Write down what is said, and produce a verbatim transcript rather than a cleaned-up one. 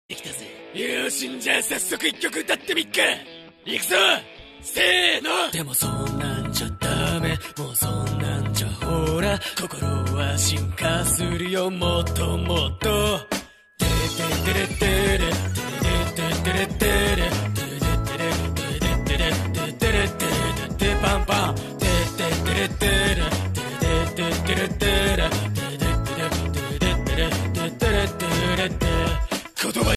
できたぜ。よしんじゃあ早速一曲歌ってみっか。いくぞ、せーの。でもそんなんじゃダメ、もうそんなんじゃほら心は進化するよもっともっと。テレテレテレテレテレテレテレテレテレテレテレテレテレテレテレパンパンテテテレテレテレテレテレテレテレテレテレテレテレテレテレテレ言葉